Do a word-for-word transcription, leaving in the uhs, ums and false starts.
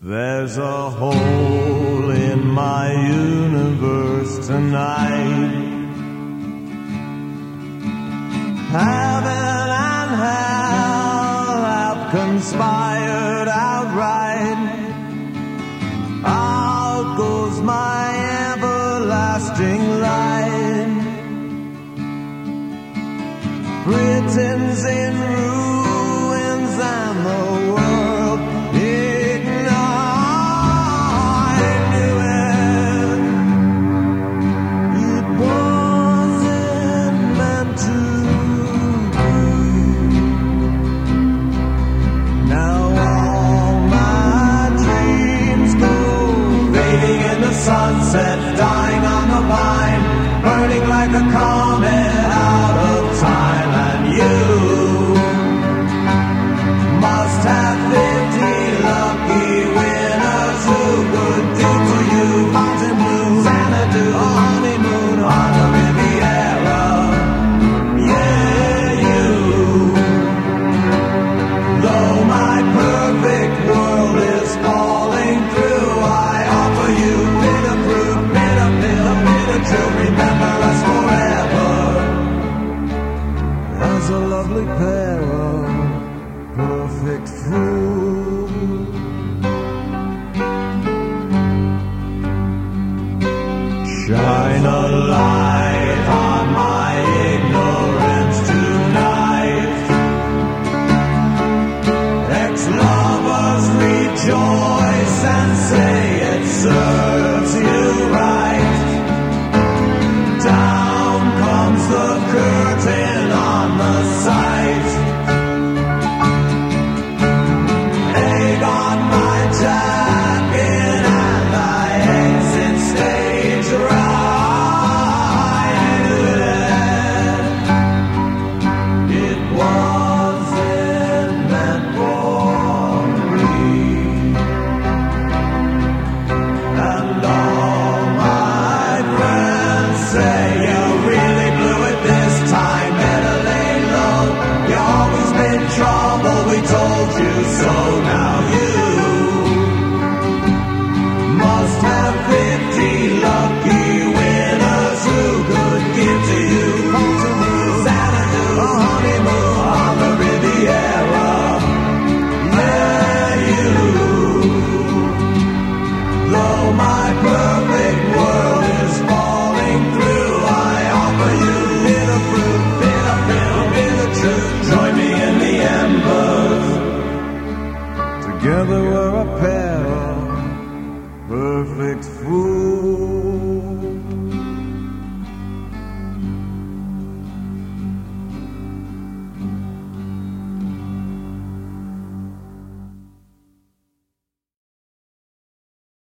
There's a hole in my universe tonight. Heaven and hell have conspired outright. Out goes my everlasting light. Britain's in ruins and the world ignored. I knew it. It wasn't meant to be. Now all my dreams go fading in the sunset, dying on the vine, burning like a comet out of time. You must have fifty lucky winners who would do for you mountain blue, Xanadu, a honeymoon on the Riviera. Yeah, you. Though my perfect world is falling through, I offer you bitter fruit, bitter pill, bitter true. Remember us forever. As a lovely pair of perfect fools. Shine a light on my ignorance tonight. Ex-lovers rejoice and say it's certain.